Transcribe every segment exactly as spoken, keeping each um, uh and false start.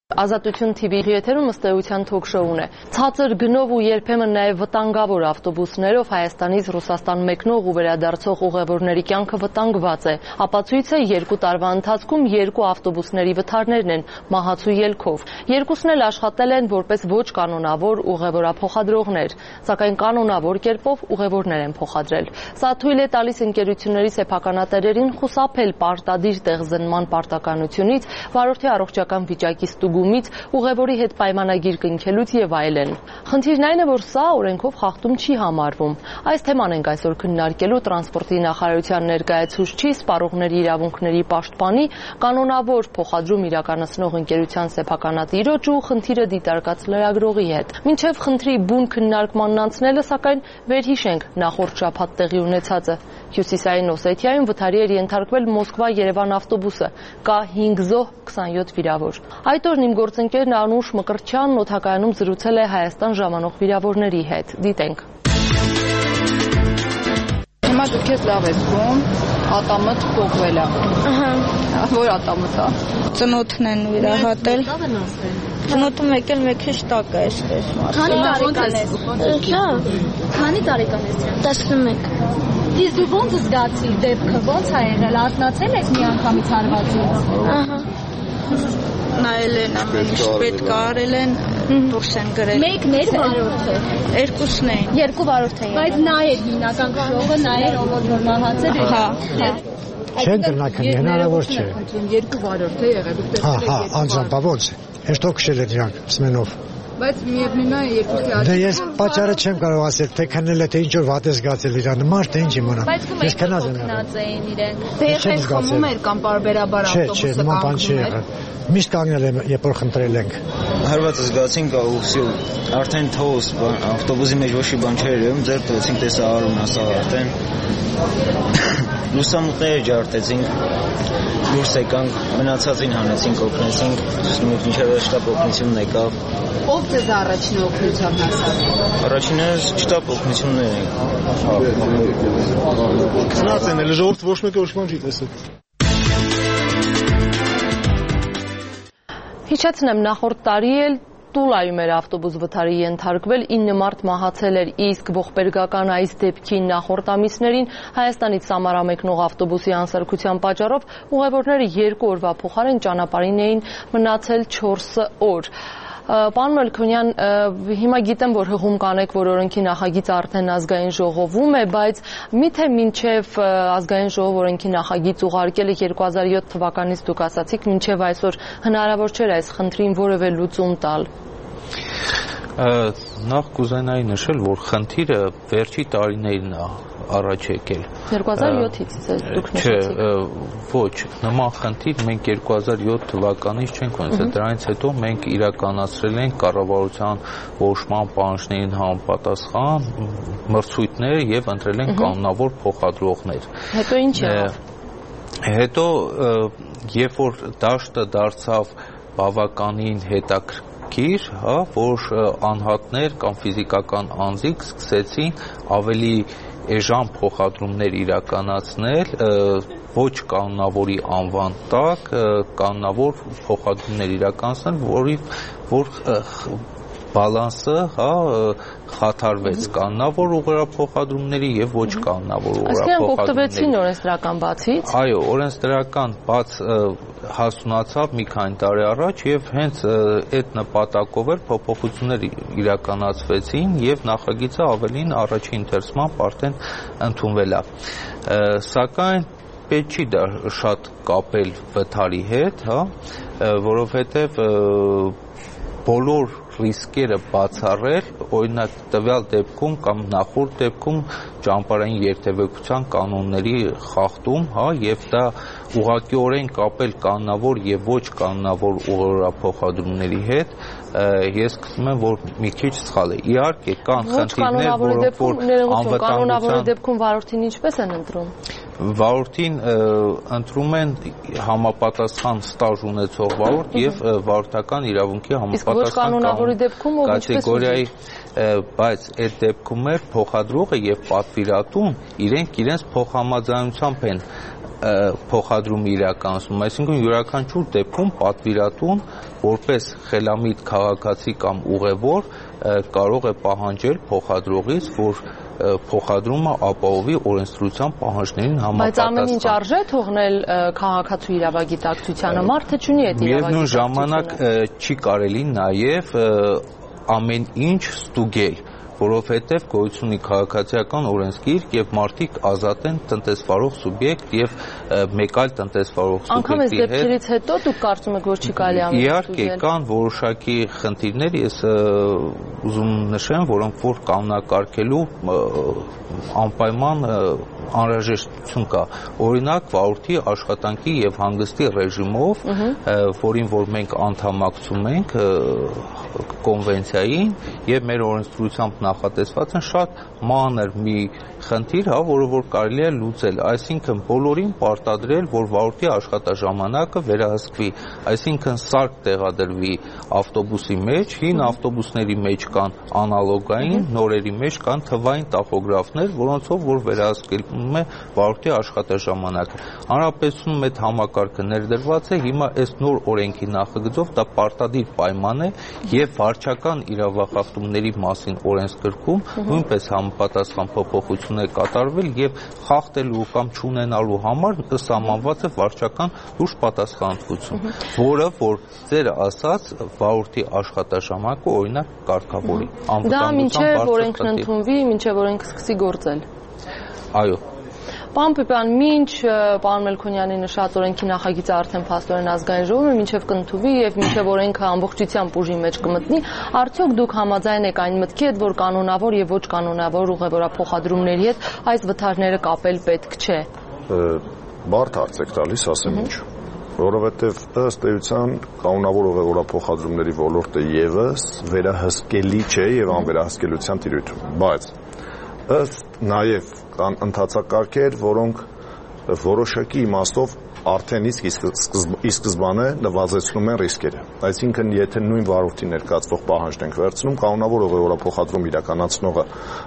Ազատություն T V-ի եթերում ըստ էության թոք-շոուն է։ Ցածր գնով ու երբեմն նաև վտանգավոր ավտոբուսներով Հայաստանից Ռուսաստան մեկնող ու վերադարձող ուղևորների կյանքը վտանգված է։ Ապացույցը երկու տարվա ընթացքում երկու ավտոբուսների վթարներն են մահացու ելքով։ Երկուսն էլ աշխատել են որպես ոչ կանոնավոր ուղևորափոխադրողներ, սակայն կանոնավոր կերպով ուղևորներ են փոխադրել։ Սա թույլ է տալիս ընկերությունների սեփականատերերին խուսափել պարտադիր տեղզնման պարտականությունից, վարորդի առողջական վիճակի ստուգումից, ուղևորի հետ պայմանագիր կնքելուց եւ այլն։ Խնդիրն այն է, որ սա օրենքով խախտում չի համարվում։ Այս թեման ենք այսօր քննարկելու տրանսպորտի նախարարության ներկայացուցչի, սպառողների իրավունքների պաշտպանի, կանոնավոր փոխադրում իրականացնող ընկերության սեփականատիրոջ ու խնդիրը դիտարկած լրագրողի հետ։ Մինչև խնդրի բուն քննարկմանն անցնելը, սակայն վերհիշենք նախորդ շաբաթ տեղի ունեցածը։ Հյուսիսային Օսեթիայում վթարի էր ենթարկվել Մոսկվա-Երևան ավտոբուսը, կա հինգ զոհ, քսանյոթ վիրավոր։ Այդ օրն իմ գործընկերն Անուշ Մկրտչյանն օդակայանում զրուցել է Հայաստան ժամանող վիրավորների հետ։ Դիտենք։ Հիմա դուք ես լավ եք զգում, ատամդ փոխվել է։ Ահա։ Որ ատամդ է։ Ծնոտն են վիրահատել։ Ծնոտը մեկ էլ մեկ քիչ տակ է այսպես։ Քանի տարեկան ես։ Հա։ Քանի տարեկան ես։ տասնմեկ։ Իսկ դու ո՞նց զգացիր դեպքը, ո՞նց ա եղել, արթնացել ես մի անգամից հարվածից։ Ահա։ Նայել են ամեն ինչ պետք է արել են, դուրս են գրել։ Մեկն էր վարորդը։ Երկուսն էին։ Երկու վարորդ էին։ Բայց նա էր հիմնական քշողը, նա էր ով որ մահացել էր։ Հա։ Չեն տնական, հնարավոր չէ։ Երկու վարորդ է եղել, դուք Հա, հա, անձամբ ոնց։ Հեշտո քշել է դրանք սմենով։ Բայց միևնույնն է երկուսի Դե ես պատճառը չեմ կարող ասել, թե քնել է, թե ինչ որ վատ է զգացել իրան, մարդ է ինչ իմանա։ Ես քնած եմ իրեն։ Դե խմում էր կամ բարբերաբար ավտոբուսը։ Չէ, չէ, նման բան չի եղել։ Միշտ կանգնել եմ, երբ որ խնդրել ենք։ Հարվածը զգացինք ու всё, արդեն թոս ավտոբուսի մեջ ոչ մի բան չէր եղել, ձեր տվեցինք տեսա արուն ասա արդեն։ Լուսամուտները ջարդեցինք, դուրս եկանք, մնացածին հանեցինք, օգնեցինք, մինչև շտապ օգնությունն եկավ։ Ով ձեզ առաջին օգնությամբ հասավ։ Առաջինը շտապ օգնություններ են։ Քնած են, էլ ժողովուրդ ոչ մեկը ոչ մի չի տեսել։ Հիշեցնեմ, նախորդ տարի էլ Տուլայում էր ավտոբուս վթարի ենթարկվել, ինը մարդ մահացել էր, իսկ ողբերգական այս դեպքի նախորդ ամիսներին Հայաստանից Սամարա մեկնող ավտոբուսի անսարքության պատճառով ուղևորները երկու օրվա փոխարեն ճանապարհին էին մնացել չորս օր։ Պարոն Մելքոնյան, հիմա գիտեմ, որ հղում կանեք, որ օրենքի նախագիծը արդեն ազգային ժողովում է, բայց միթե մինչև ազգային ժողով օրենքի նախագիծ ուղարկելը երկու հազար յոթ թվականից դուք ասացիք, մինչև այսօր հնարավոր չէր այս խնդրին որևէ լուծում տալ։ Նախ կուզենայի նշել, որ խնդիրը վերջի տարիներին է առաջ եկել։ երկու հազար յոթից դուք նշեցիք։ Չէ, ոչ, նման խնդիր մենք երկու հազար յոթ թվականից չենք ունեցել, դրանից հետո մենք իրականացրել ենք կառավարության որոշման պահանջներին համապատասխան մրցույթներ եւ ընտրել ենք կանոնավոր փոխադրողներ։ Հետո ինչ եղավ։ Հետո երբ որ դաշտը դարձավ բավականին հետաքրքիր Կիր, հա, որ անհատներ կամ ֆիզիկական անձիկ սկսեցին ավելի էժան փոխադրումներ իրականացնել, ոչ կանոնավորի անվան տակ, կանոնավոր փոխադրումներ իրականացնել, որի որ բալանսը, հա, խաթարվեց կանոնավոր ուղղափոխադրումների եւ ոչ կանոնավոր ուղղափոխադրումների։ Այսինքն օգտվեցին օրենսդրական բացից։ Այո, օրենսդրական բաց հասունացավ մի քանի տարի առաջ եւ հենց այդ նպատակով էլ փոփոխություններ իրականացվեցին եւ նախագիծը ավելին առաջին ընթերցմամբ արդեն ընդունվել է։ Սակայն պետք չի դա շատ կապել վթարի հետ, հա, որովհետեւ բոլոր ռիսկերը բացառել, օրինակ տվյալ դեպքում կամ նախորդ դեպքում ճանապարհային երթևեկության կանոնների խախտում, հա, եւ դա ուղղակիորեն կապել կանոնավոր եւ ոչ կանոնավոր ուղղափոխադրումների հետ, ես գտնում եմ, որ մի քիչ սխալ է։ Իհարկե կան խնդիրներ, որոնք որ կանոնավոր դեպքում վարորդին ինչպես են ընտրում։ Վարորդին ընտրում են համապատասխան ստաժ ունեցող վարորդ եւ վարորդական իրավունքի համապատասխան կատեգորիայի, բայց այդ դեպքում էր փոխադրողը եւ պատվիրատուն իրենք իրենց փոխհամաձայնությամբ են փոխադրում իրականացնում, այսինքն յուրաքանչյուր դեպքում պատվիրատուն որպես խելամիտ քաղաքացի կամ ուղևոր կարող է պահանջել փոխադրողից, որ փոխադրումը ապահովի օրենսդրության պահանջներին համապատասխան։ Բայց ամեն ինչ արժե թողնել քաղաքացու իրավագիտակցությանը, մարդը չունի այդ իրավագիտակցությունը։ Միևնույն ժամանակ չի կարելի նաև ամեն ինչ ստուգել, որովհետև գոյություն ունի քաղաքացիական օրենսգիր եւ մարդիկ ազատ են տնտեսվարող սուբյեկտ եւ մեկ այլ տնտեսվարող սուբյեկտի հետ։ Անկամ այս դեպքերից հետո դուք կարծում եք, որ չի կարելի ամեն ինչ իհարկե կան որոշակի խնդիրներ, ես ուզում նշեմ, որոնք որ կանոնակարգելու անպայման անհրաժեշտություն կա։ Օրինակ վարորդի աշխատանքի եւ հանգստի ռեժիմով, որին որ մենք անդամակցում ենք կոնվենցիային եւ մեր օրենսդրությամբ նախատեսված են շատ մանր մի խնդիր, հա, որը որ կարելի է լուծել, այսինքն բոլորին պարտադրել, որ վարորդի աշխատաժամանակը վերահսկվի, այսինքն սարք տեղադրվի ավտոբուսի մեջ, հին ավտոբուսների մեջ կան անալոգային, նորերի մեջ կան թվային տախոգրաֆներ, որոնցով որ վերահսկվում է վարորդի աշխատաժամանակը։ Հանրապետությունում այդ համակարգը ներդրված է, հիմա այս նոր օրենքի նախագծով դա պարտադիր պայման է եւ վարչական իրավախախտումների մասին օրենսգրքում նույնպես համապատասխան փոփոխություններ կատարվել եւ խախտելու կամ չունենալու համար սահմանված է վարչական լուրջ պատասխանատվություն, որը որ ձեր ասած վարորդի աշխատաժամանակը օրինակ կարգավորի։ Դա մինչև օրենքն ընդունվի, մինչև օրենքը սկսի գործել։ Այո։ Պարոն Պիպյան, մինչ պարոն Մելքոնյանի նշած օրենքի նախագիծը արդեն փաստորեն ազգային ժողովում է, մինչև կընդունվի եւ մինչև օրենքը ամբողջությամբ ուժի մեջ կմտնի, արդյոք դուք համաձայն եք այն մտքի հետ, որ կանոնավոր եւ ոչ կանոնավոր ուղևորափոխադրումների հետ այս վթարները կապել պետք չէ։ Բարդ հարց եք տալիս, ասեմ ինչ, որովհետեւ ըստ էության կանոնավոր ուղևորափոխադրումների ոլորտը եւս վերահսկելի չէ եւ անվերահսկելիության տիրույթ, բայց ըստ նաև կան ընթացակարգեր, որոնք որոշակի իմաստով արդեն իսկ ի սկզբանե նվազեցնում են ռիսկերը։ Այսինքն, եթե նույն վարորդի ներկայացվող պահանջն ենք վերցնում, կանոնավոր ուղևորափոխադրում իրականացնողը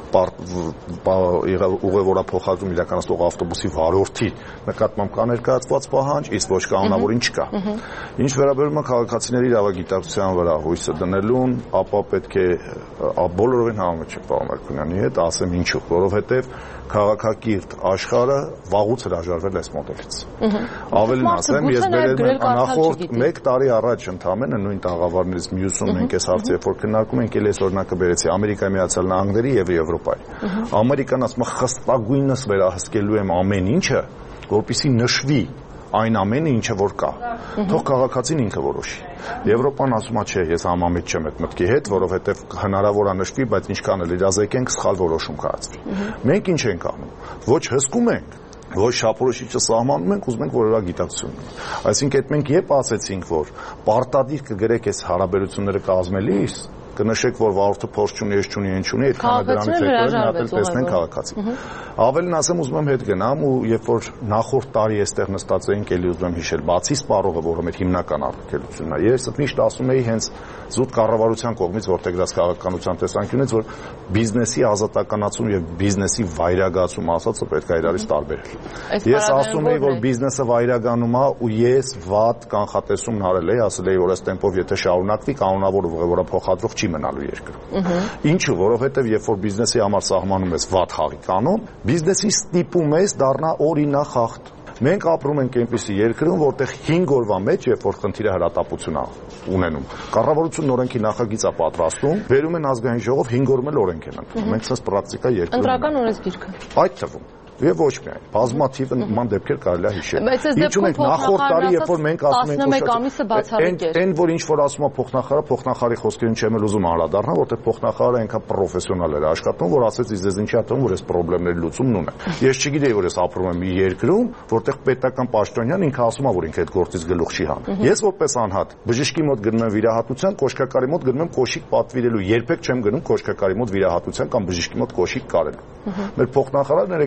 ուղևորափոխադրում իրականացնող ավտոբուսի վարորդի նկատմամբ կա ներկայացված պահանջ, իսկ ոչ կանոնավորին չկա։ Ինչ վերաբերում է քաղաքացիների իրավագիտակցության վրա հույսը դնելուն, ապա պետք է բոլորովին համաձայն չեք պարոն Մելքոնյանի հետ, ասեմ ինչու, որովհետև քաղաքակիրթ աշխարհը վաղուց հրաժարվել այս մոդելից։ Ավելին ասեմ, ես բերել եմ նախորդ մեկ տարի առաջ ընդամենը նույն տաղավարներից մյուսում մենք այս հարցը երբ որ քննարկում ենք, ելես օրինակը բերեցի Ամերիկայի Միացյալ Նահանգների եւ Եվրոպայի։ Ամերիկան ասում է խստագույնս վերահսկելու եմ ամեն ինչը, որպեսզի նշվի այն ամենը, ինչը որ կա։ Թող քաղաքացին ինքը որոշի։ Եվրոպան ասում է, չէ, ես համամիտ չեմ այդ մտքի հետ, որովհետև հնարավոր է նշվի, բայց ինչքան էլ իրազեկենք, սխալ որոշում կայացվի։ Մենք ինչ ենք անում։ Ոչ հսկում ենք, ոչ շապորոշիչը սահմանում ենք, ուզում ենք, որ նրա գիտակցություն ունի։ Այսինքն, այդ մենք երբ ասեցինք, որ պարտադիր կգրեք այս հարաբերությունները կազմելիս, կնշեք, որ վարորդը փորձ չունի, ես չունի, ինչ ունի, այդքանը դրանից հետո էլ նա էլ տեսնեն քաղաքացի։ Ավելին ասեմ, ուզում եմ հետ գնամ ու երբ որ նախորդ տարի այստեղ նստած էինք, ելի ուզում եմ հիշել, բացի սպառողը, որը մեր հիմնական առաքելությունն է, ես միշտ ասում էի հենց զուտ կառավարության կողմից որտեղած քաղաքականության տեսանկյունից, որ բիզնեսի ազատականացում եւ բիզնեսի վայրագացում ասածը պետք է իրարից տարբերել։ Ես ասում էի, որ բիզնեսը վայրագանում է ու ես վատ կանխատեսումն արել էի, ասել էի, որ այս տեմպով եթե շարունակվի, կանոնավոր ուղևորափոխադրող չի մնալու երկրում։ Ինչու, որովհետև երբ որ բիզնեսի համար սահմանում ես վատ խաղի կանոն, բիզնեսին ստիպում ես դառնա օրինախախտ։ Մենք ապրում ենք այնպիսի երկրում, որտեղ հինգ օրվա մեջ, երբ որ խնդիրը հրատապություն է ունենում, կառավարությունն օրենքի նախագիծ է պատրաստում, վերում են ազգային ժողով, հինգ օրում էլ օրենք են ընդունում։ Մենք սենց պրակտիկա երկրում ունենք։ Ընտրական օրենսգիրքը։ Այդ թվում եւ ոչ միայն բազմաթիվ նման դեպքեր կարելի է հիշել։ Ինչ ունենք նախորդ տարի, երբ որ մենք ասում ենք ամիսը բացառիկ էր։ Այն որ ինչ որ ասում է փոխնախարարը, փոխնախարարի խոսքերին չեմ էլ ուզում անդրադառնալ, որտեղ փոխնախարարը այնքան պրոֆեսիոնալ էր աշխատում, որ ասեց իզ ինչի ատում, որ այս խնդիրների լուծումն ունի։ Ես չգիտեի, որ ես ապրում եմ մի երկրում, որտեղ պետական պաշտոնյան ինքը ասում է, որ ինքը այդ գործից գլուխ չի հանում։ Ես որպես անհատ բժշկի մոտ գնում եմ վիրահատության, կոշկակարի մոտ գնում եմ կոշիկ պատվիրելու, երբեք չեմ գնում կոշկակարի մոտ վիրահատության կամ բժշկի մոտ կոշիկ կարելու։ Մեր փոխնախարարն էր ինքը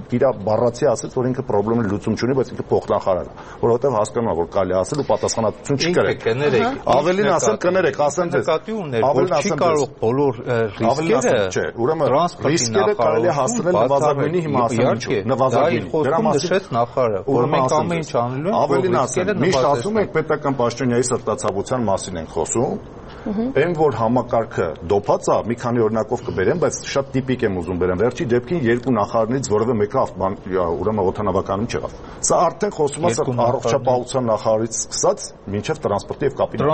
իր բառացի ասեց, որ ինքը խնդրի լուծում չունի, բայց ինքը փոխնախարար է, որովհետև հասկանում է, որ կարելի է ասել ու պատասխանատվություն չկրել։ Ավելին ասեմ, կներեք, ասեմ ձեզ, ավելին ասեմ, չի կարող բոլոր ռիսկերը, չէ, ուրեմն ռիսկերը կարելի է հասցնել նվազագույնի, հիմա ասեմ ինչու, նվազագույնի։ Դրա մասին նախարարը, որ մենք ամեն ինչ անելու ենք, ավելին ասեմ, միշտ ասում ենք պետական պաշտոնյայի սրտացավության մասին ենք խոսում։ Այն որ համակարգը դոփած է, մի քանի օրինակով կբերեմ, բայց շատ տիպիկ եմ ուզում բերեմ։ Վերջի դեպքին երկու նախարարներից որևէ մեկը ուրեմն օդանավականում չեղավ։ Սա արդեն խոսում է առողջապահության նախարարից սկսած մինչև տրանսպորտի եւ կապի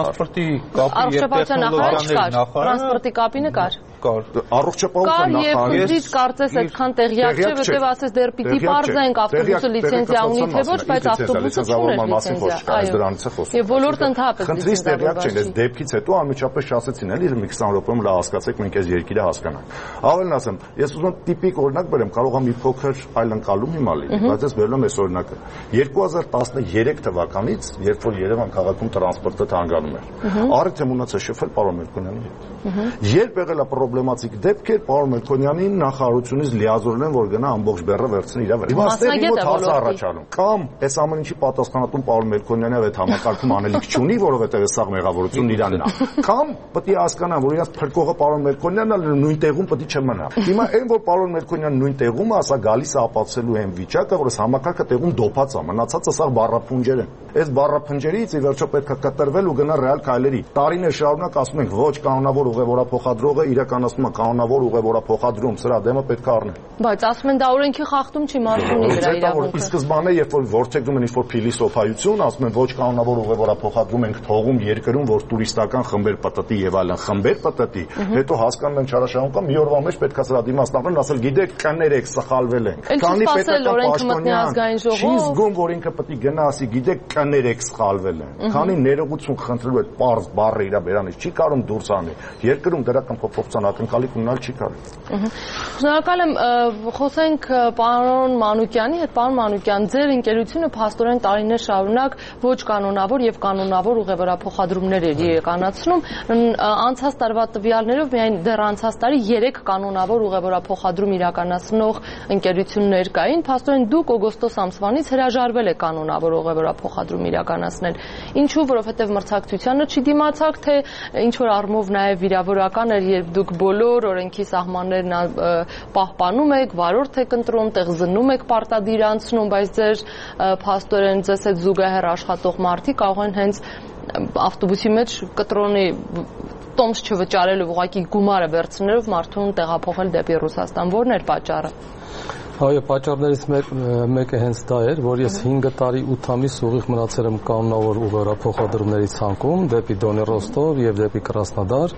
նախարար։ Առողջապահության նախարարը չկար, տրանսպորտի կապի նկար։ Կար եւ դից կարծես այդքան տեղյակ չէ, որտեղ ասես դեռ պիտի բարձենք ավտոբուսը լիցենզիա ունի թե ոչ, բայց ավտոբուսը չուներ լիցենզիա։ Դրանից է խոսքը։ Եւ ոլորտը ընդհանրապես խնդրից տեղյակ չեն, այս դեպքից հետո անմիջապես շասեցին էլի մի քսան րոպեում լավ հասկացեք մենք այս երկիրը հասկանանք։ Ավելին ասեմ, ես ուզում եմ տիպիկ օրինակ բերեմ, կարող է մի փոքր այլ ընկալում հիմա լինի, բայց ես բերում եմ այս օրինակը։ երկու հազար տասներեք թվականից, երբ որ Երևան քաղաքում տրանսպորտը թանկանում էր, առիթ եմ ունեցել շփվել պարոն Մերկոնյանի հետ։ Երբ եղել է պրոբլեմատիկ դեպքեր, պարոն Մերկոնյանին նախարարությունից լիազորել են, որ գնա ամբողջ բեռը վերցնի իր վրա։ Հիմա ստեղի մոտ հարց առաջանում։ Կամ այս ամեն ինչի պատասխանատուն պարոն Մերկոնյանը այդ համակարգում անելիք չունի, որովհետև այս սաղ մեղավորությունն իրանն է։ Կամ պետք է հասկանան, որ իրաց փրկողը պարոն Մերկոնյանն է, նույն տեղում պետք է չմնա։ Հիմա այն որ պարոն Մերկոնյանն նույն տեղում է, ասա գալիս է ապացուցելու այն վիճակը, որ այս համակարգը տեղում դոփած է, մնացածը սա բառափնջեր են։ Այս բառափնջերից ի վերջո պետք է կտրվել ու գնալ ռեալ քայլերի։ Տարիներ շարունակ ասում ենք ոչ կանոնավոր ուղևորափոխադրողը իրականացնում է կանոնավոր ուղևորափոխադրում, սրա դեմը պետք է առնել։ Բայց ասում են դա օրենքի խախտում չի, մարդու ունի դրա իրավունքը։ Ի սկզբանե երբ որ ворթեգնում են ինչ-որ փիլիսոփայություն, ասում են ոչ կանոնավոր ուղևորափոխադրում ենք թողում երկրում, որ տուրիստական խմբեր պատտի եւ այլն խմբեր պատտի, հետո հասկանում են չարաշահում կամ մի օրվա մեջ պետք է սրա դիմացնավորեն, ասել գիտեք կներեք սխալվել են։ Քանի պետական պաշտոնյան չի զգում, որ ինքը պետք է գնա ասի գիտեք կներեք սխալվել են։ Քանի ներողություն խնդրելու այդ պարզ բառը իր բերանից չի կարող դուրս անել։ Երկրում դրական փոփոխության ակնկալիք ունենալ չի կարող։ Շնորհակալ եմ, խոսենք պարոն Մանուկյանի հետ, պարոն Մանուկյան, ձեր ընկերությունը փաստորեն տարիներ շարունակ ոչ կանոնավոր եւ կանոնավոր ուղևորափոխադրումներ էր իրականացնում։ Անցած տարվա տվյալներով միայն դեռ անցած տարի երեք կանոնավոր ուղևորափոխադրում իրականացնող ընկերություններ կային։ Փաստորեն դուք օգոստոս ամսվանից հրաժարվել եք կանոնավոր ուղևորափոխադրում իրականացնել։ Ինչու, որովհետեւ մրցակցությանը չդիմացաք, թե ինչ որ առումով նաեւ վիրավորական էր, երբ դուք բոլոր օրենքի սահմաններն պահպանում եք, վարորդ եք ընտրում, տեղզննում եք պարտադիր անցնում, բայց ձեր փաստորեն ձեզ հետ զուգահեռ աշխատող մարդիկ կարող են հենց ավտոբուսի մեջ կտրոնի տոմս չվճարելով ուղղակի գումարը վերցնելով մարդուն տեղափոխել դեպի Ռուսաստան։ Որն էր պատճառը։ Այո, պատճառներից մեկը հենց դա էր, որ ես հինգ տարի ութ ամիս ուղիղ մնացել եմ կանոնավոր ուղևորափոխադրումների ցանկում դեպի Դոնի Ռոստով եւ դեպի Կրասնոդար։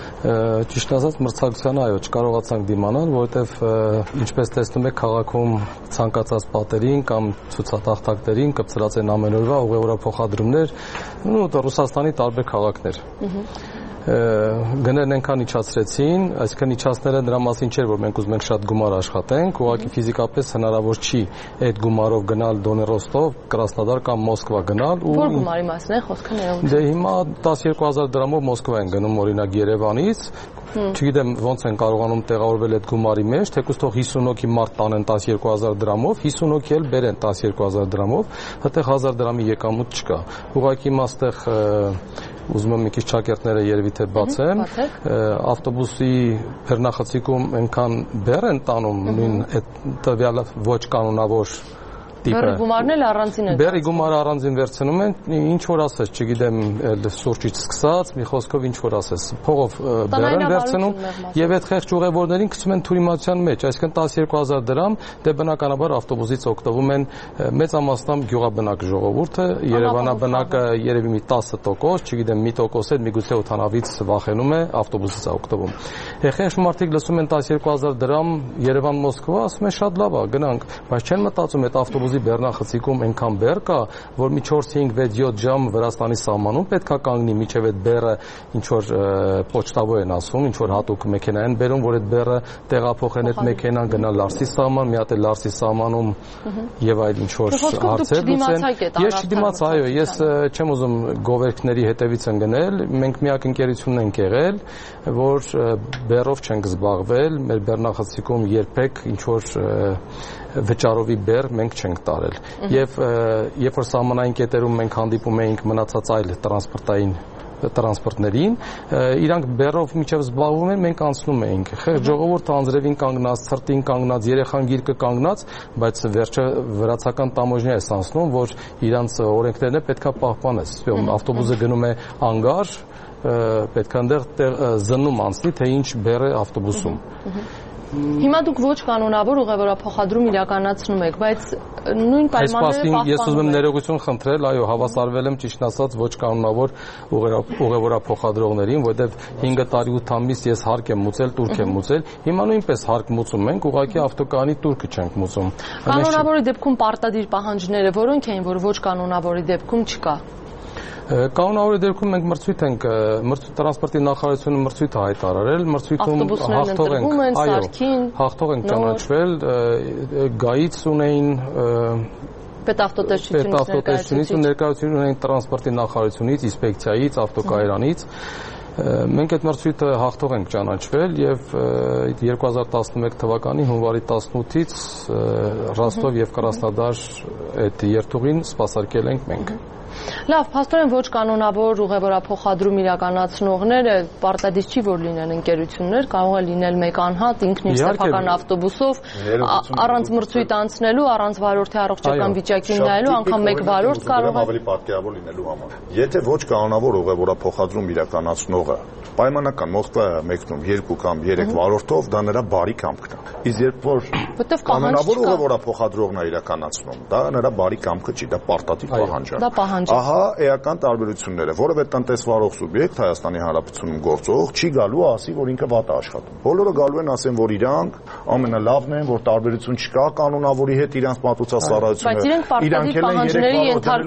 Ճիշտ ասած մրցակցությանը այո չկարողացանք դիմանալ, որովհետև ինչպես տեսնում եք քաղաքում ցանկացած պատերին կամ ցուցատախտակներին կպցրած են ամեն օրվա ուղևորափոխադրումներ, ու Ռուսաստանի տարբեր քաղաքներ։ Գներն այնքան իջացրեցին, այսինքն իջացնելը նրա մասին չէր, որ մենք ուզում ենք շատ գումար աշխատենք, ուղղակի ֆիզիկապես հնարավոր չի այդ գումարով գնալ Դոնի Ռոստով, Կրասնոդար կամ Մոսկվա գնալ ու Որ գումարի մասն է խոսքը ներողություն։ Դե հիմա տասներկու հազար դրամով Մոսկվա են գնում օրինակ Երևանից, չգիտեմ ոնց են կարողանում տեղավորվել այդ գումարի մեջ, թեկուզ թող հիսուն հոգի մարդ տանեն տասներկու հազար դրամով, հիսուն հոգի էլ բերեն տասներկու հազար դրամով, այդտեղ հազար դրամի եկամուտ չկա։ Ուղղակի հիմա այստեղ ուզում եմ մի քիչ ճակերտները երևի թե բացեմ, ավտոբուսի բեռնախցիկում այնքան բեռ են տանում նույն այդ տվյալը ոչ կանոնավոր Բերի գումարն էլ առանձին է։ Բերի գումարը առանձին վերցնում են, ինչ որ ասես, չգիտեմ, սուրճից սկսած, մի խոսքով ինչ որ ասես, փողով բերեն վերցնում եւ այդ խեղճ ուղևորներին գցում են թուրիմացիան մեջ, այսինքն տասներկու հազար դրամ, դե բնականաբար ավտոբուսից օգտվում են մեծամասնամբ գյուղաբնակ ժողովուրդը, Երևանաբնակը երևի մի տասը տոկոս, չգիտեմ, մի տոկոս էլ միգուցե օդանավից վախենում է, ավտոբուսից է օգտվում։ Խեղճ մարդիկ լսում են տասներկու հազար դրամ Երևան-Մոսկվա, ասում են շատ լավ է, գնանք, բայց չեն մտածում այդ ավտոբուսի բեռնախցիկում այնքան բեռ կա, որ մի չորս հինգ վեց յոթ ժամ Վրաստանի սահմանում պետք է կանգնի, միջև այդ բեռը ինչ որ պոչտավո են ասում, ինչ որ հատուկ մեքենա են բերում, որ այդ բեռը տեղափոխեն այդ մեքենան գնա Լարսի սահման, մի հատ էլ Լարսի սահմանում եւ այլ ինչ որ հարցեր լուծեն։ Ես չդիմացա, այո, ես չեմ ուզում գովերքների հետևից ընկնել, մենք միակ ընկերությունն ենք եղել, որ բեռով չենք զբաղվել, մեր բեռնախցիկում երբեք ինչ որ վճարովի բեռ մենք չենք տարել։ Եվ երբ որ սահմանային կետերում մենք հանդիպում էինք մնացած այլ տրանսպորտային տրանսպորտներին, իրանք բեռով միջև զբաղվում են, մենք անցնում էինք։ Խեղճ ժողովուրդը անձրևին կանգնած, ցրտին կանգնած, երեխան գիրկը կանգնած, բայց վերջը վրացական տամոժնիա է անցնում, որ իրանց օրենքներն է պետքա պահպանես։ Ավտոբուսը գնում է անգար, պետքա այնտեղ զննում անցնի, թե ինչ բեռ է ավտոբուսում։ Հիմա դուք ոչ կանոնավոր ուղևորափոխադրում իրականացնում եք, բայց նույն պայմանները պահպանում եք։ Ես ուզում եմ ներողություն խնդրել, այո, հավասարվել եմ ճիշտ ասած ոչ կանոնավոր ուղևորափոխադրողներին, որովհետև հինգ տարի ութ ամիս ես հարկ եմ մուծել, տուրք եմ մուծել, հիմա նույնպես հարկ մուծում ենք, ուղղակի ավտոկայանի տուրքը չենք մուծում։ Կանոնավորի դեպքում պարտադիր պահանջները որոնք էին, որ ոչ կանոնավորի դեպքում չկա։ Կանոնավորի դեպքում մենք մրցույթ ենք, տրանսպորտի նախարարությունը մրցույթ է հայտարարել, մրցույթում հաղթող ենք, այո, հաղթող ենք ճանաչվել, գայից ունեին պետավտոտեսչությունից ու ներկայացուցիչ ունեին տրանսպորտի նախարարությունից, ինսպեկցիայից, ավտոկայարանից։ Մենք այդ մրցույթը հաղթող ենք ճանաչվել եւ երկու հազար տասնմեկ թվականի հունվարի տասնութից Ռոստով եւ Կրասնոդար այդ երթուղին սպասարկել ենք մենք։ Լավ, փաստորեն ոչ կանոնավոր ուղևորափոխադրում իրականացնողները պարտադիր չի որ լինեն ընկերություններ, կարող է լինել մեկ անհատ ինքն իր սեփական ավտոբուսով առանց մրցույթ անցնելու, առանց վարորդի առողջական վիճակին նայելու, անգամ մեկ վարորդ կարող է ավելի պատկերավոր լինելու համար։ Եթե ոչ կանոնավոր ուղևորափոխադրում իրականացնողը պայմանական Մոսկվա մեկնում երկու կամ երեք վարորդով, դա նրա բարի կամքն է։ Իսկ երբ որ կանոնավոր ուղևորափոխադրողն է իրականացնում, դա նրա բարի կամքը չի, դա պարտադիր պահանջ է։ Դա պահանջ է։ Ահա էական տարբերությունները, որովհետեւ տնտեսվարող սուբյեկտ Հայաստանի Հանրապետությունում գործող չի գալու ասի, որ ինքը վատ է աշխատում։ Բոլորը գալու են ասեն, որ իրանք ամենալավն են, որ տարբերություն չկա կանոնավորի հետ իրանք մատուցած ծառայությունը։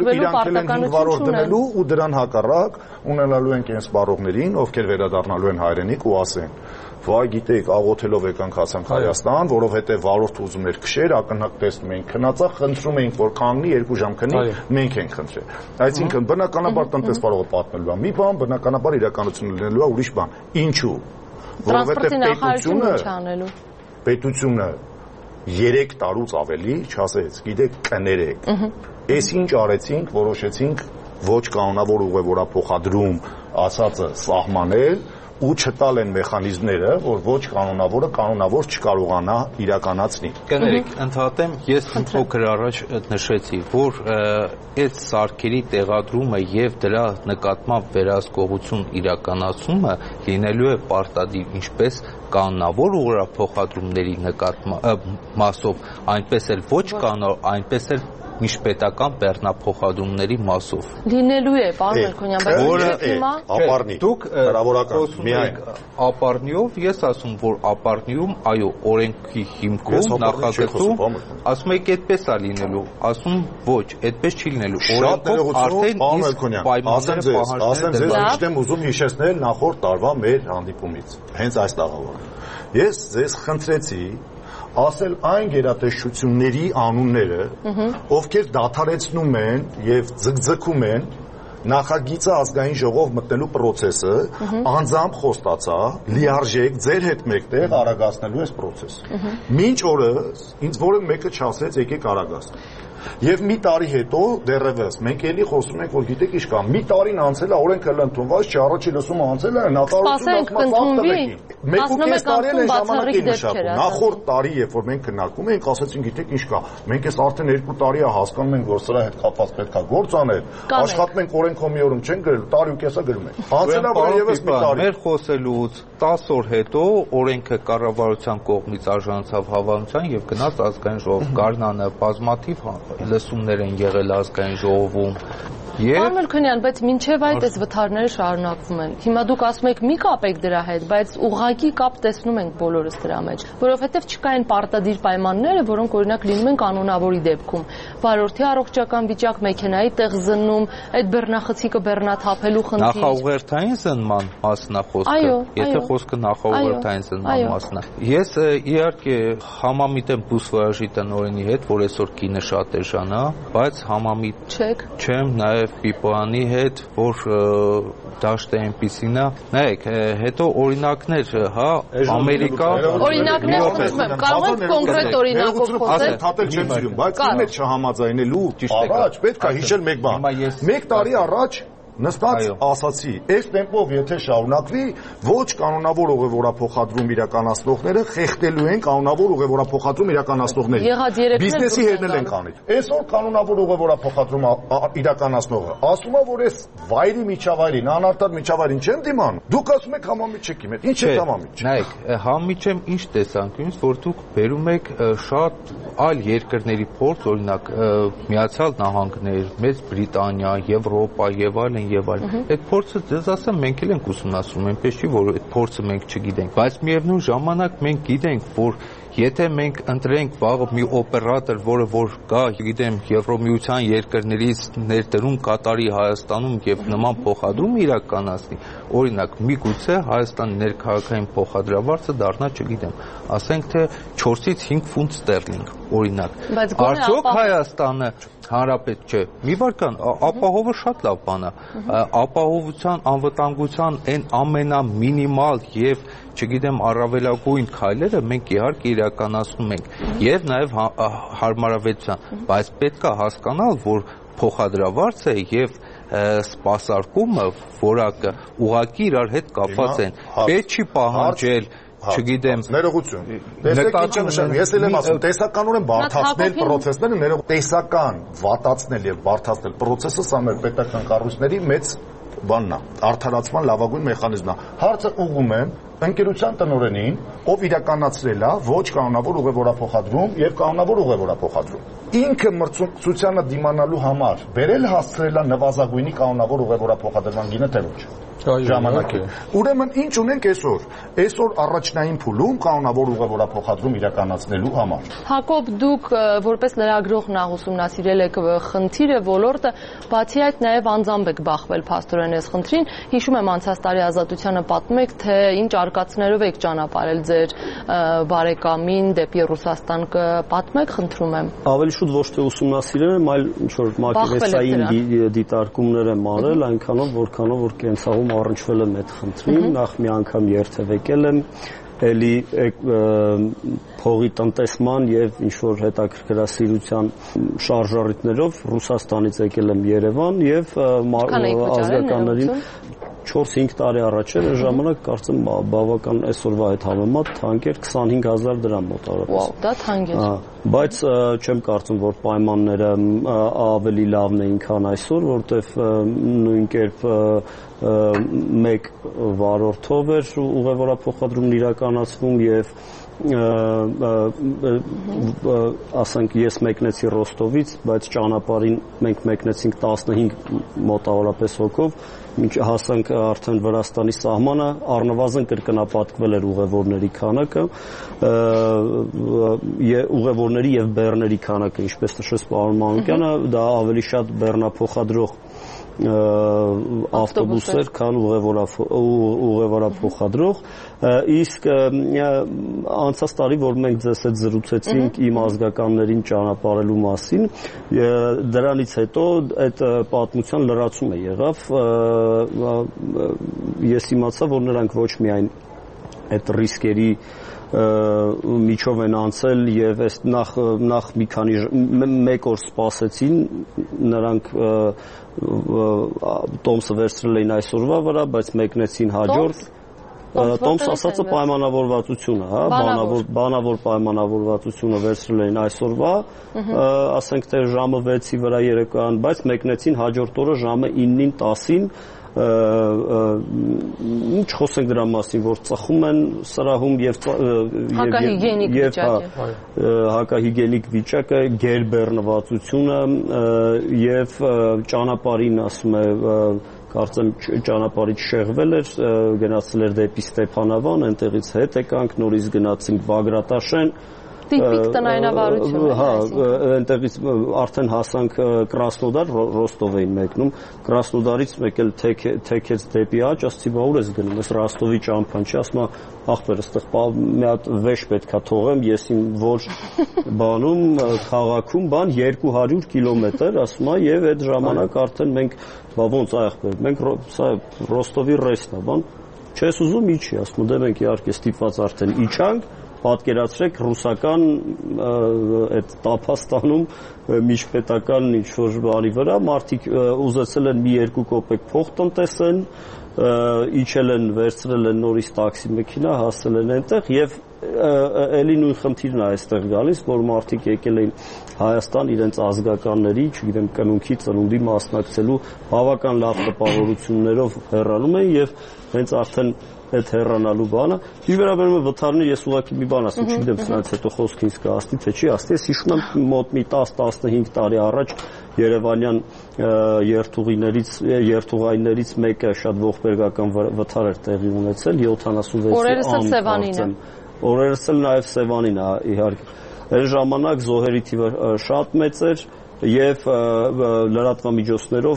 Դնելու ու դրան հակառակ ունենալու են կենս բարողներին, ովքեր վերադառնալու են հայրենիք ու ասեն. «Վայ, գիտեք, աղոթելով եկանք հասանք Հայաստան, որովհետև վարորդը ուզում էր քշեր, ակնհակ տեսնում էինք քնածա, խնդրում էինք, որ կանգնի, երկու ժամ քնի, մենք ենք խնդրել»։ Այսինքն բնականաբար տնտեսվարողը պատմելու է մի բան, բնականաբար իրականությունը լինելու է ուրիշ բան։ Ինչու՞։ Որովհետև պետությունը պետությունը երեք տարուց ավելի չասեց, գիտեք, կներեք։ Էս ինչ արեցինք, որոշեցինք ոչ կանոնավոր ուղևորափոխադրում ասածը սահմանել ու չտալ են մեխանիզմները, որ ոչ կանոնավորը կանոնավոր չկարողանա իրականացնի։ Կներեք, ընդհատեմ, ես փոքր առաջ նշեցի, որ այդ սարքերի տեղադրումը եւ դրա նկատմամբ վերահսկողություն իրականացումը լինելու է պարտադիր ինչպես կանոնավոր ուղևորափոխադրումների նկատմամբ մասով, այնպես էլ ոչ կանոնավոր, այնպես էլ միջպետական բեռնափոխադրումների մասով։ Լինելու է, պարոն Մելքոնյան, բայց հիմա ապառնի։ Դուք հրավորական միայն ապառնիով, ես ասում, որ ապառնիում, այո, օրենքի հիմքում նախագծում ասում եք այդպես է լինելու, ասում ոչ, այդպես չի լինելու։ Օրենքով արդեն իսկ պայմանները պահանջները։ Ասեմ ձեզ, ինչ եմ ուզում հիշեցնել նախորդ տարվա մեր հանդիպումից։ Հենց այս տաղավարը։ Ես ձեզ խնդրեցի ասել այն գերատեսչությունների անունները, ովքեր դադարեցնում են եւ ձգձգում են նախագիծը ազգային ժողով մտնելու process-ը, անձամբ խոստացա լիարժեք ձեր հետ մեկտեղ արագացնելու այս process-ը։ Մինչ օրս ինձ որևէ մեկը չասեց եկեք արագացնենք։ Եվ մի տարի հետո դեռևս մենք էլի խոսում ենք, որ գիտեք ինչ կա, մի տարին անցել է, օրենքը ընդունված չի, առաջի լսումը անցել է, նախորդ տարի, երբ որ մենք քննարկում էինք, ասացին գիտեք ինչ կա, մենք էս արդեն երկու տարի է հասկանում ենք, որ սրա հետ կապված պետք է գործ անել, աշխատում ենք օրենքով մի օրում չենք գրել, տարի ու կեսա գրում ենք։ Անցել է որևէ մի տարի։ Մեր խոսելուց տասը օր հետո օրենքը կառավարության կողմից արժանացավ հավանության եւ գնաց ազգային ժողով։ Գարնանը բազմաթիվ լսումներ են եղել ազգային ժողովում։ Պարոն Մելքոնյան, բայց մինչև այդ այս վթարները շարունակվում են։ Հիմա դուք ասում եք մի կապեք դրա հետ, բայց ուղղակի կապ տեսնում ենք բոլորս դրա մեջ, որովհետև չկային պարտադիր պայմանները, որոնք օրինակ լինում են կանոնավորի դեպքում։ Վարորդի առողջական վիճակ, մեքենայի տեղ զննում, այդ բեռնախցիկը բեռնաթափելու խնդիր։ Նախաուղերթային զնման մասն է խոսքը։ Եթե խոսքը նախաուղերթային զնման մասն է։ Ես իհարկե համամիտ եմ բուսվոյաժի տնօրենի հետ, որ այսօր կինը շատ էժան է, բայց համամիտ չեմ նաև նաև Պիպոյանի հետ, որ դաշտը այնպիսին է։ Նայեք, հետո օրինակներ, հա, Ամերիկա օրինակներ խոսում, կարող եք կոնկրետ օրինակով խոսել։ Թատել չեմ սիրում, բայց իմ հետ չհամաձայնելու առաջ պետք է հիշել մեկ բան։ Մեկ տարի առաջ նստած ասացի, այս տեմպով եթե շարունակվի, ոչ կանոնավոր ուղևորափոխադրում իրականացնողները խեղդելու են կանոնավոր ուղևորափոխադրում իրականացնողներին։ Բիզնեսի հերնել են կանել։ Այսօր կանոնավոր ուղևորափոխադրում իրականացնողը ասում է, որ այս վայրի միջավայրին, անարտար միջավայրին չեմ դիմանում։ Դուք ասում եք համամիջ չեք իմ հետ։ Ինչ է համամիջ։ Նայեք, համամիջ եմ ինչ տեսանկյունից, որ դուք բերում եք շատ այլ երկրների փորձ, օրինակ Միացյալ Նահանգներ, Մեծ Բրիտանիա, Եվրոպա եւ այլն եւ այլն։ Այդ փորձը ձեզ ասեմ մենք էլ ենք ուսումնասիրում, այնպես չի որ այդ փորձը մենք չգիտենք, բայց միևնույն ժամանակ մենք գիտենք, որ եթե մենք ընտրենք վաղը մի օպերատոր, որը որ գա, գիտեմ, Եվրոմիության երկրներից ներդրում կատարի Հայաստանում եւ նման փոխադրում իրականացնի, օրինակ, միգուցե Հայաստանի ներքաղաքային փոխադրավարձը դառնա, չգիտեմ, ասենք թե չորսից հինգ ֆունտ ստերլինգ, օրինակ։ Արդյոք Հայաստանը հանրապետ չէ։ Մի վարքան, ապահովը շատ լավ բան է։ Ապահովության, անվտանգության այն ամենամինիմալ եւ չգիտեմ առավելագույն քայլերը մենք իհարկե իրականացնում ենք եւ նաեւ հարմարավետության, բայց պետք է հասկանալ, որ փոխադրավարձը եւ սպասարկումը որակը ուղղակի իրար հետ կապված են։ Պետք չի պահանջել չգիտեմ ներողություն տեսեք ինչ եմ նշանակում ես էլ եմ ասում տեսականորեն բարդացնել process-ները ներող տեսական վատացնել եւ բարդացնել process-ը սա մեր պետական կառույցների մեծ բանն է արդարացման լավագույն մեխանիզմն է հարցը ուղղում եմ ընկերության տնօրենին ով իրականացրել է ոչ կանոնավոր ուղևորափոխադրում եւ կանոնավոր ուղևորափոխադրում ինքը մրցակցությանը դիմանալու համար բերել հասցրել է նվազագույնի կանոնավոր ուղևորափոխադրման գինը թե ոչ ժամանակի։ Ուրեմն ինչ ունենք այսօր։ Այսօր առաջնային փուլում կանոնավոր ուղևորափոխադրում իրականացնելու համար։ Հակոբ, դուք որպես լրագրող նախ ուսումնասիրել եք խնդիրը, ոլորտը, բացի այդ նաև անձամբ եք բախվել փաստորեն այս խնդրին։ Հիշում եմ անցած տարի Ազատությանը պատմում եք, թե ինչ արկածներով եք ճանապարհել ձեր բարեկամին դեպի Ռուսաստան, կպատմեք, խնդրում եմ։ Ավելի շուտ ոչ թե ուսումնասիրել եմ, այլ ինչ որ մակերեսային դիտարկումներ եմ արել, այնքանով որքանով որ կենցաղում առնչվել եմ այդ խնդրին, նախ մի անգամ երթևեկել եմ, էլի փողի տնտեսման եւ ինչ որ հետաքրքրասիրության շարժառիթներով Ռուսաստանից եկել եմ Երևան եւ ազգականներին չորս-հինգ տարի առաջ էր, այս ժամանակ կարծեմ բավական այսօրվա հետ համեմատ թանկ էր քսանհինգ հազար դրամ մոտավորապես։ Վաու, դա թանկ է։ Բայց չեմ կարծում, որ պայմանները ավելի լավն էին, քան այսօր, որտեվ նույն կերպ մեկ վարորդով էր ուղևորափոխադրումն իրականացվում եւ ասենք ես մեկնեցի Ռոստովից, բայց ճանապարհին մենք մեկնեցինք տասնհինգ մոտավորապես հոգով, մինչ հասանք արդեն Վրաստանի սահմանը, առնվազն կրկնապատկվել էր ուղևորների քանակը, ուղևորների եւ բեռների քանակը, ինչպես նշեց պարոն Մանուկյանը, դա ավելի շատ բեռնափոխադրող ավտոբուսեր, քան ուղևորափոխադրող, իսկ անցած տարի, որ մենք ձեզ հետ զրուցեցինք իմ ազգականներին ճանապարհելու մասին, դրանից հետո այդ պատմության լրացում է եղավ, ես իմացա, որ նրանք ոչ միայն այդ ռիսկերի միջով են անցել եւ այս նախ նախ մի քանի մեկ օր սպասեցին նրանք տոմսը վերցրել էին այսօրվա վրա, բայց մեկնեցին հաջորդ տոմս ասածը պայմանավորվածությունը, հա, բանավոր բանավոր պայմանավորվածությունը վերցրել էին այսօրվա, ասենք թե ժամը վեցի վրա երեկոյան, բայց մեկնեցին հաջորդ օրը ժամը իննին տասին ինչ խոսենք դրա մասին, որ ծխում են սրահում եւ եւ հակահիգիենիկ վիճակը, գերբեռնվածությունը եւ ճանապարհին ասում է կարծեմ ճանապարհից շեղվել էր, գնացել էր դեպի Ստեփանավան, այնտեղից հետ եկանք, նորից գնացինք Բագրատաշեն, Տիպիկ տնայնավարություն է, հա, այնտեղից արդեն հասանք Կրասնոդար, Ռոստով էին մեկնում, Կրասնոդարից մեկ էլ թեքեց դեպի աջ, ասացի, բա ուր ես գնում, ես Ռոստովի ճամփան չի, ասում է, ախպեր, այստեղ մի հատ վեշ պետքա թողեմ, ես իմ որ բանում քաղաքում բան երկու հարյուր կիլոմետր, ասում է, եւ այդ ժամանակ արդեն մենք, բա ոնց ախպեր, մենք սա Ռոստովի ռեստն է, բան, չես ուզում իջի, ասում դե մենք իհարկե ստիպված արդեն իջանք, պատկերացրեք ռուսական այդ Տափաստանում միջպետական ինչ-որ բանի վրա մարդիկ ուզեցել են մի երկու կոպեկ փող տնտեսեն, իջել են, վերցրել են նորից տաքսի մեքենա, հասել են այնտեղ եւ էլի նույն խնդիրն է այստեղ գալիս, որ մարդիկ եկել էին Հայաստան իրենց ազգականների, չգիտեմ, կնունքի, ծնունդի մասնակցելու բավական լավ տպավորություններով հեռանում են եւ հենց արդեն այդ հեռանալու բանը։ Ի վերաբերում է վթարների, ես ուղղակի մի բան ասում, չգիտեմ, սրանից հետո խոսքը ինձ կհասնի, թե չի հասնի։ Ես հիշում եմ մոտ մի տասը տասնհինգ տարի առաջ Երևանյան երթուղիներից երթուղայիններից մեկը շատ ողբերգական վթար էր տեղի ունեցել յոթանասունվեց ամն։ Օրերս էլ նաև Սևանին է, իհարկե։ Այդ ժամանակ զոհերի թիվը շատ մեծ էր եւ լրատվամիջոցներով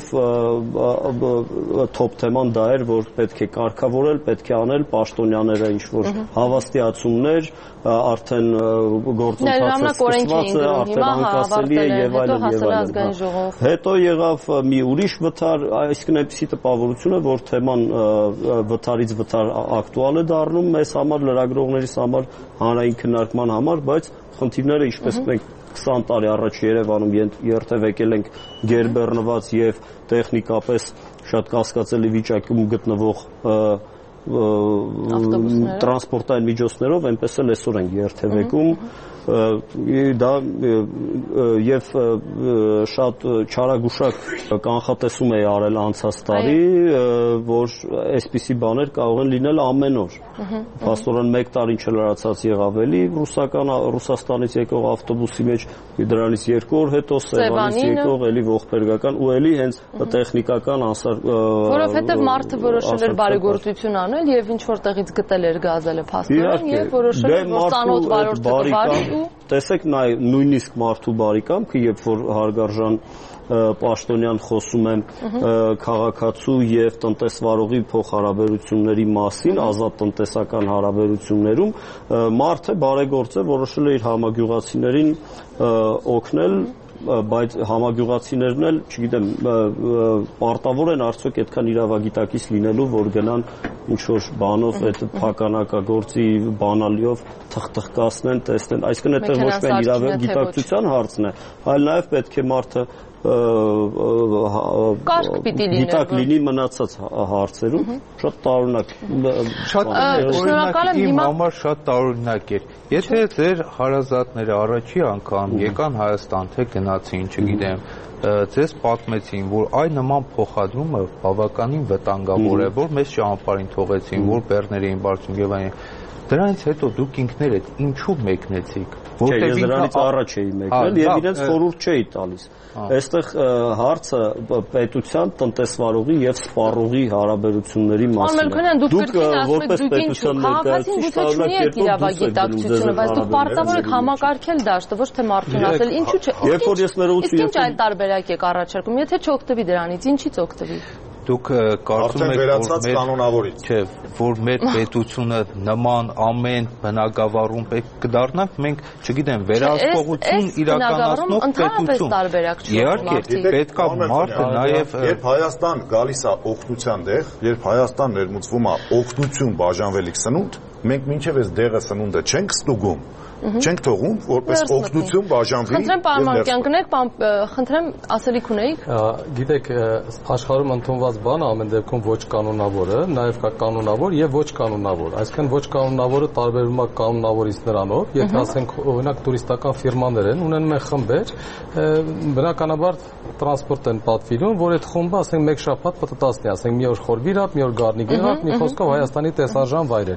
թոփ թեման դա էր, որ պետք է կարգավորել, պետք է անել պաշտոնյաները ինչ որ հավաստիացումներ, արդեն գործընթացը սկսված է, արդեն անկասելի է եւ այլն եւ այլն։ Հետո եղավ մի ուրիշ վթար, այսինքն այնպիսի տպավորություն է, որ թեման վթարից վթար ակտուալ է դառնում մեզ համար, լրագրողներիս համար, հանրային քննարկման համար, բայց խնդիրները ինչպես մենք քսան տարի առաջ Երևանում երթևեկել ենք գերբեռնված եւ տեխնիկապես շատ կասկածելի վիճակում գտնվող տրանսպորտային միջոցներով, այնպես էլ այսօր ենք երթևեկում դա եւ շատ չարագուշակ կանխատեսում է արել անցած տարի, որ այսպիսի բաներ կարող են լինել ամեն օր։ Փաստորեն մեկ տարին չլրացած եղավ էլի ռուսական Ռուսաստանից եկող ավտոբուսի մեջ, դրանից երկու օր հետո Սևանից եկող էլի ողբերգական ու էլի հենց տեխնիկական անսար որովհետեւ մարդը որոշել էր բարեգործություն անել եւ ինչ որտեղից գտել էր գազելը փաստորեն եւ որոշել էր որ ծանոթ վարորդը կվարի տեսեք նույնիսկ մարդու բարիկամքը, երբ որ հարգարժան պաշտոնյան խոսում եմ քաղաքացու եւ տնտեսվարողի փոխհարաբերությունների մասին, ազատ տնտեսական հարաբերություններում, մարդը բարեգործ է, որոշել է իր համագյուղացիներին օգնել, բայց համագյուղացիներն էլ, չգիտեմ, պարտավոր են արդյոք այդքան իրավագիտակից լինելու, որ գնան ինչ-որ բանով այդ փականակագործի բանալիով թխթխկացնեն, տեսնեն, այսինքն այդտեղ ոչ միայն իրավագիտակցության հարցն է, այլ նաև պետք է մարդը գիտակ լինի մնացած հարցերում, շատ տարօրինակ շատ օրինակ իմ համար շատ տարօրինակ էր։ Եթե ձեր հարազատները առաջի անգամ եկան Հայաստան, թե գնացին, չգիտեմ, ձեզ պատմեցին, որ այ նման փոխադրումը բավականին վտանգավոր է, որ մեզ ճանապարհին թողեցին, որ բեռներ էին բարձում եւ այլն։ Դրանից հետո դուք ինքներդ ինչու մեկնեցիք, որտեղ ես դրանից առաջ էի մեկնել եւ իրենց խորհուրդ չէի տալիս։ Այստեղ հարցը պետության, տնտեսվարողի եւ սպառողի հարաբերությունների մասին է։ Դուք որպես պետության ներկայացուցիչ շարունակ իրավագիտակցությունը, բայց դուք պարտավոր եք համակարգել դաշտը, ոչ թե մարդուն ասել ինչու՞ չէ։ Երբ որ ես ներողություն ինչ այլ տարբերակ եք առաջարկում, եթե չօգտվի դրանից, ինչից օգտվի։ Դուք կարծում եք, որ մեր չէ, որ մեր պետությունը նման ամեն բնակավարում պետք կդառնա, մենք, չգիտեմ, վերահսկողություն իրականացնող պետություն։ Իհարկե, պետքա մարդը նաև երբ Հայաստան գալիս է օգնության տեղ, երբ Հայաստան ներմուծվում է օգնություն բաժանվելիք սնունդ, մենք մինչև այս դեղը սնունդը չենք ստուգում, չենք թողում, որպես օգնություն բաժանվի։ Խնդրեմ պարոն Մարկյան, խնդրեմ ասելիք ունեիք։ Գիտեք, աշխարհում ընդունված բանը ամեն դեպքում ոչ կանոնավորը, նաև կա կանոնավոր եւ ոչ կանոնավոր։ Այսինքն ոչ կանոնավորը տարբերվում է կանոնավորից նրանով, եթե ասենք օրինակ տուրիստական ֆիրմաներ են, ունենում են խմբեր, բնականաբար տրանսպորտ են պատվիրում, որ այդ խումբը ասենք մեկ շաբաթ պատտասնի, ասենք մի օր Խորվիրապ, մի օր Գառնի Գեղարդ, մի խոսքով Հայաստանի տեսարժան վայրեր։ Եվ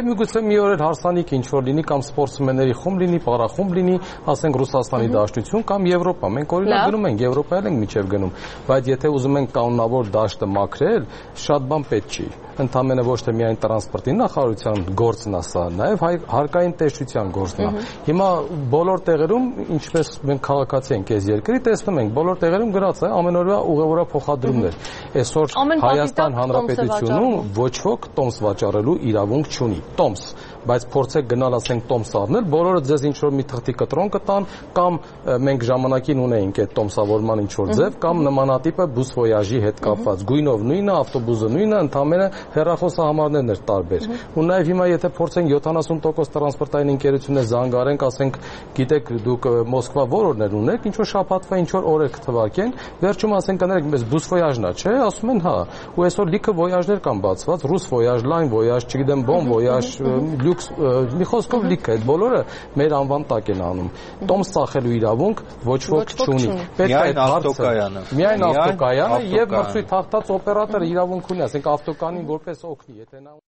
Եվ միգուցե մի օր էլ հարսանիք ինչ որ լինի կամ սպորտսմենների խումբ լինի, պարախումբ լինի, ասենք Ռուսաստանի դաշտություն կամ Եվրոպա։ Մենք օրինակ գնում ենք Եվրոպա էլ ենք միջև գնում, բայց եթե ուզում ենք կանոնավոր դաշտը մաքրել, շատ բան պետք չի։ Ընդամենը ոչ թե միայն տրանսպորտի նախարարության գործն է սա, նաև հարկային տեսչության գործն է։ Հիմա բոլոր տեղերում, ինչպես մենք քաղաքացի ենք այս երկրի, տեսնում ենք, բոլոր տեղերում գրած է ամենօրյա ուղևորյա փոխադրումներ։ Այսօր Հայաստան Հանրապետությունում ոչ ոք տոմս վաճառելու իրավունք չունի։ Տոմս, բայց փորձեք գնալ ասենք տոմս առնել, բոլորը ձեզ ինչ որ մի թղթի կտրոն կտան, կամ մենք ժամանակին ունեինք այդ տոմսավորման ինչ որ ձև, կամ նմանատիպը բուս վոյաժի հետ կապված, գույնով նույնը, ավտոբուսը նույնը, ընդամենը հեռախոսահամարներն էր տարբեր։ Ու նաև հիմա եթե փորձենք յոթանասուն տոկոս տրանսպորտային ընկերություններ զանգարենք, ասենք, գիտեք դուք Մոսկվա որ օրներ ունեք, ինչ որ շաբաթվա ինչ որ օրեր կթվարկեն, վերջում ասենք կներեք, մեզ բուս վոյաժն է, չէ՞, ասում են հա։ Ու այսօր լիքը վոյաժներ կան բացված, ռուս վոյաժ, լայն վոյաժ, չգիտեմ, բոն վոյաժ, լյուքս, մի խոսքով լիքը, այդ բոլորը մեր անվան տակ են անում։ Տոմս ծախելու իրավունք ոչ ոք չունի։ Պետք է այդ հարցը միայն ավտոկայանը եւ մրցույթ հաղթած օպերատորը իրավունք ունի, ասենք ավտոկանին որպես օգնի, եթե նա